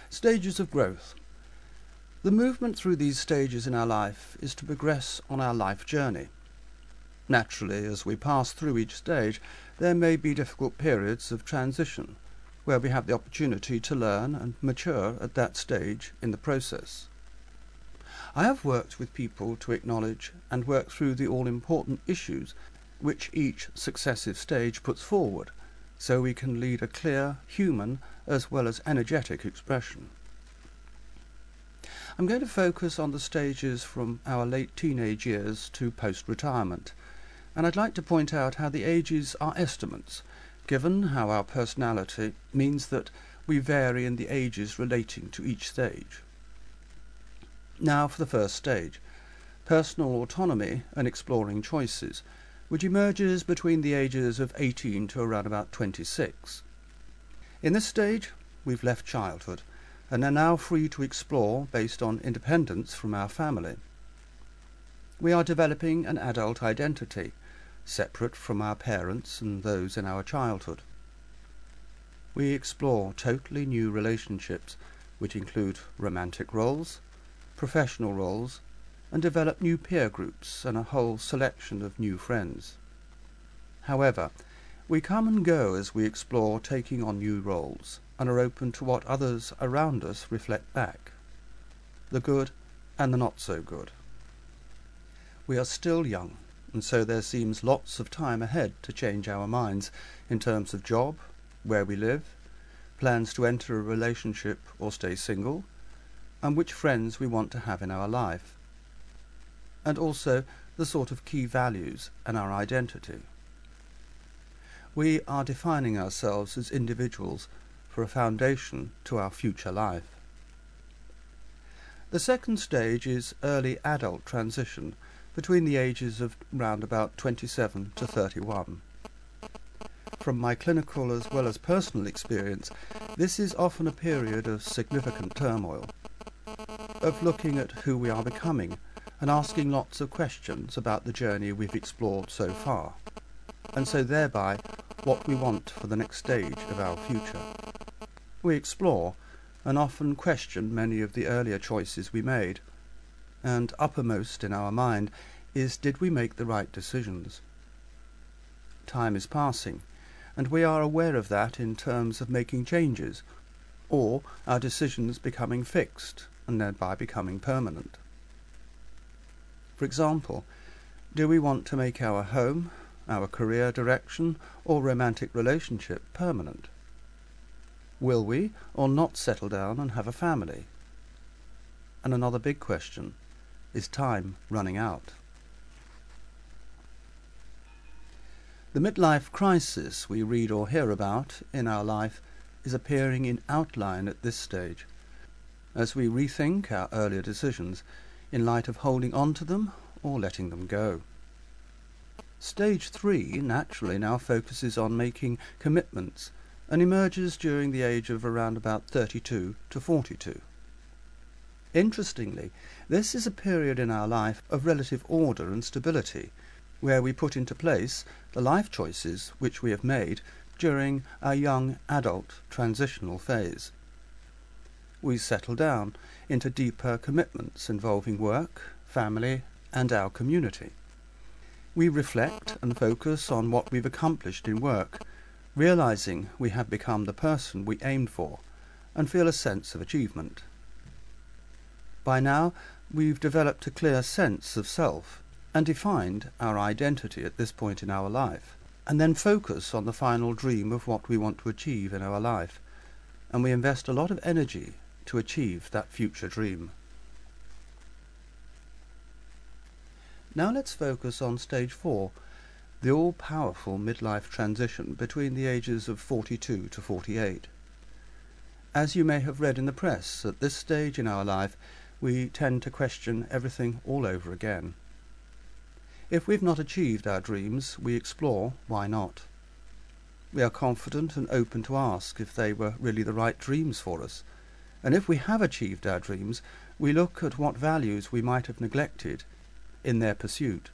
Stages of growth. The movement through these stages in our life is to progress on our life journey. Naturally, as we pass through each stage, there may be difficult periods of transition, where we have the opportunity to learn and mature at that stage in the process. I have worked with people to acknowledge and work through the all-important issues which each successive stage puts forward, so we can lead a clear, human, as well as energetic expression. I'm going to focus on the stages from our late teenage years to post-retirement, and I'd like to point out how the ages are estimates, given how our personality means that we vary in the ages relating to each stage. Now for the first stage, personal autonomy and exploring choices, which emerges between the ages of 18 to around about 26. In this stage, we've left childhood and are now free to explore based on independence from our family. We are developing an adult identity, separate from our parents and those in our childhood. We explore totally new relationships, which include romantic roles, professional roles, and develop new peer groups and a whole selection of new friends. However, we come and go as we explore taking on new roles and are open to what others around us reflect back, the good and the not so good. We are still young, and so there seems lots of time ahead to change our minds in terms of job, where we live, plans to enter a relationship or stay single, and which friends we want to have in our life, and also the sort of key values and our identity. We are defining ourselves as individuals for a foundation to our future life. The second stage is early adult transition between the ages of round about 27 to 31. From my clinical as well as personal experience, this is often a period of significant turmoil, of looking at who we are becoming and asking lots of questions about the journey we've explored so far, and so thereby what we want for the next stage of our future. We explore and often question many of the earlier choices we made, and uppermost in our mind is, did we make the right decisions? Time is passing, and we are aware of that in terms of making changes, or our decisions becoming fixed and thereby becoming permanent. For example, do we want to make our home, our career direction, or romantic relationship permanent? Will we or not settle down and have a family? And another big question, is time running out? The midlife crisis we read or hear about in our life is appearing in outline at this stage, as we rethink our earlier decisions in light of holding on to them or letting them go. Stage 3 naturally now focuses on making commitments and emerges during the age of around about 32 to 42. Interestingly, this is a period in our life of relative order and stability, where we put into place the life choices which we have made during our young adult transitional phase. We settle down into deeper commitments involving work, family, and our community. We reflect and focus on what we've accomplished in work, realizing we have become the person we aimed for, and feel a sense of achievement. By now, we've developed a clear sense of self and defined our identity at this point in our life, and then focus on the final dream of what we want to achieve in our life, and we invest a lot of energy to achieve that future dream. Now let's focus on stage 4, the all-powerful midlife transition between the ages of 42 to 48. As you may have read in the press, at this stage in our life we tend to question everything all over again. If we've not achieved our dreams, we explore why not. We are confident and open to ask if they were really the right dreams for us, and if we have achieved our dreams, we look at what values we might have neglected in their pursuit.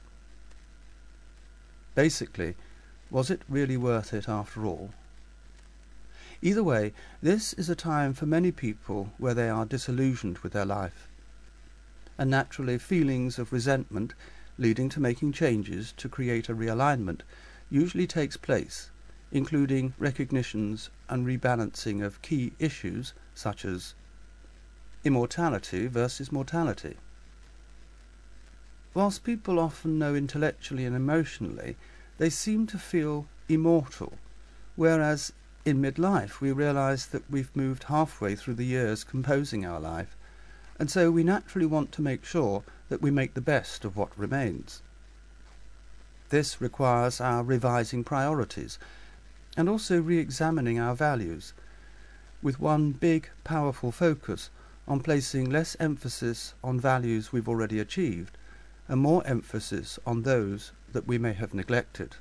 Basically, was it really worth it after all? Either way, this is a time for many people where they are disillusioned with their life, and naturally feelings of resentment leading to making changes to create a realignment usually takes place, including recognitions and rebalancing of key issues such as immortality versus mortality. Whilst people often know intellectually and emotionally, they seem to feel immortal, whereas in midlife we realise that we've moved halfway through the years composing our life, and so we naturally want to make sure that we make the best of what remains. This requires our revising priorities and also re-examining our values, with one big, powerful focus on placing less emphasis on values we've already achieved and more emphasis on those that we may have neglected.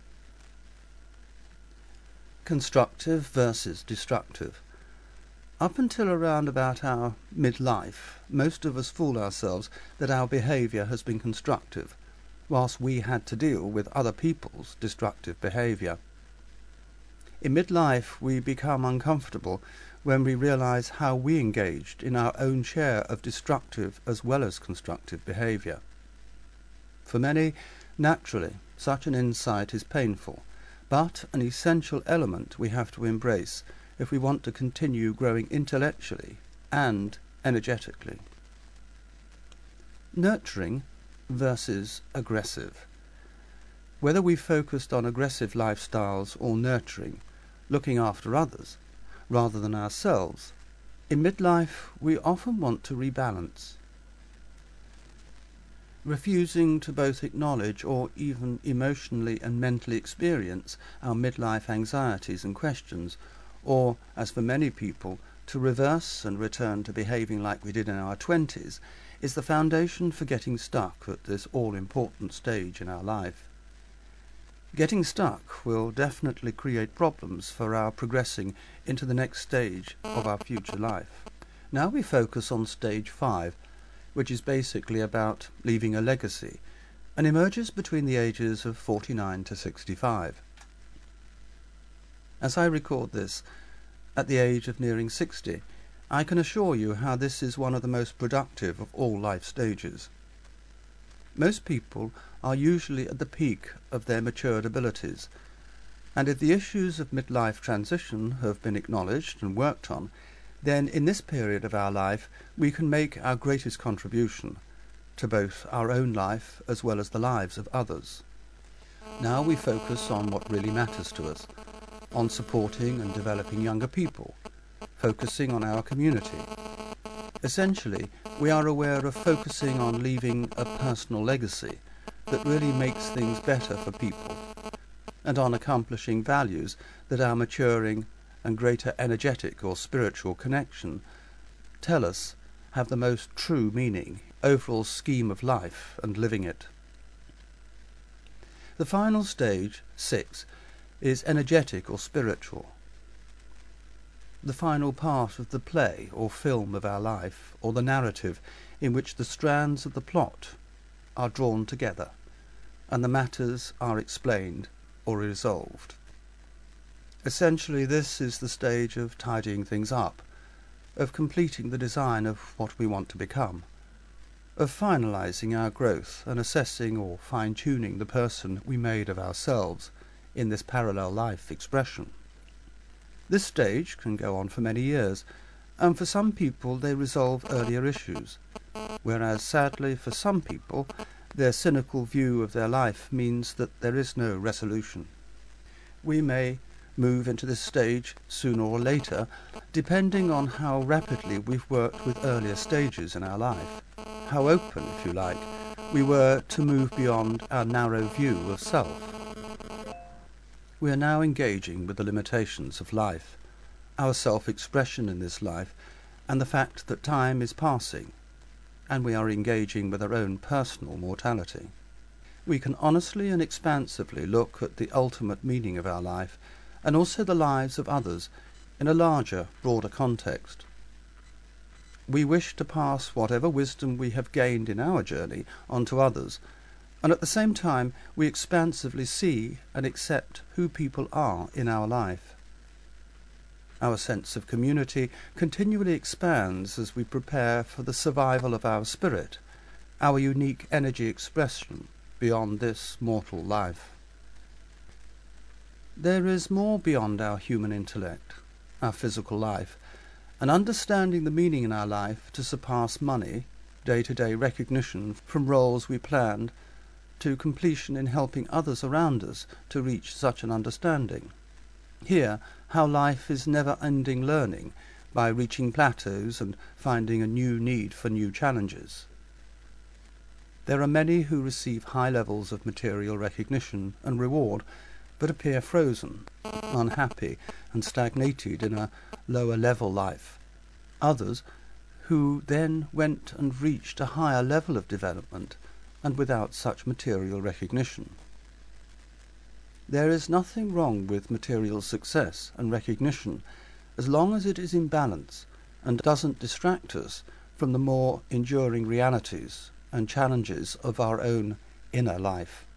Constructive versus destructive. Up until around about our midlife, most of us fool ourselves that our behaviour has been constructive, whilst we had to deal with other people's destructive behaviour. In midlife we become uncomfortable when we realise how we engaged in our own share of destructive as well as constructive behaviour. For many, naturally, such an insight is painful, but an essential element we have to embrace if we want to continue growing intellectually and energetically. Nurturing versus aggressive. Whether we focused on aggressive lifestyles or nurturing, looking after others, rather than ourselves, in midlife we often want to rebalance. Refusing to both acknowledge or even emotionally and mentally experience our midlife anxieties and questions, or, as for many people, to reverse and return to behaving like we did in our 20s, is the foundation for getting stuck at this all-important stage in our life. Getting stuck will definitely create problems for our progressing into the next stage of our future life. Now we focus on stage 5, which is basically about leaving a legacy, and emerges between the ages of 49 to 65. As I record this, at the age of nearing 60, I can assure you how this is one of the most productive of all life stages. Most people are usually at the peak of their matured abilities, and if the issues of midlife transition have been acknowledged and worked on, then in this period of our life we can make our greatest contribution to both our own life as well as the lives of others. Now we focus on what really matters to us, on supporting and developing younger people, focusing on our community. Essentially, we are aware of focusing on leaving a personal legacy that really makes things better for people, and on accomplishing values that our maturing and greater energetic or spiritual connection tell us have the most true meaning, overall scheme of life and living it. The final stage, 6, is energetic or spiritual. The final part of the play or film of our life, or the narrative in which the strands of the plot are drawn together and the matters are explained or resolved. Essentially, this is the stage of tidying things up, of completing the design of what we want to become, of finalizing our growth and assessing or fine-tuning the person we made of ourselves in this parallel life expression. This stage can go on for many years, and for some people they resolve earlier issues, whereas sadly for some people their cynical view of their life means that there is no resolution. We may move into this stage sooner or later, depending on how rapidly we've worked with earlier stages in our life, how open, if you like, we were to move beyond our narrow view of self. We are now engaging with the limitations of life, our self-expression in this life, and the fact that time is passing, and we are engaging with our own personal mortality. We can honestly and expansively look at the ultimate meaning of our life, and also the lives of others, in a larger, broader context. We wish to pass whatever wisdom we have gained in our journey on to others, and at the same time we expansively see and accept who people are in our life. Our sense of community continually expands as we prepare for the survival of our spirit, our unique energy expression beyond this mortal life. There is more beyond our human intellect, our physical life, and understanding the meaning in our life to surpass money, day-to-day recognition from roles we planned, to completion in helping others around us to reach such an understanding. Here, how life is never-ending learning by reaching plateaus and finding a new need for new challenges. There are many who receive high levels of material recognition and reward, but appear frozen, unhappy, and stagnated in a lower-level life. Others, who then went and reached a higher level of development, and without such material recognition. There is nothing wrong with material success and recognition as long as it is in balance and doesn't distract us from the more enduring realities and challenges of our own inner life.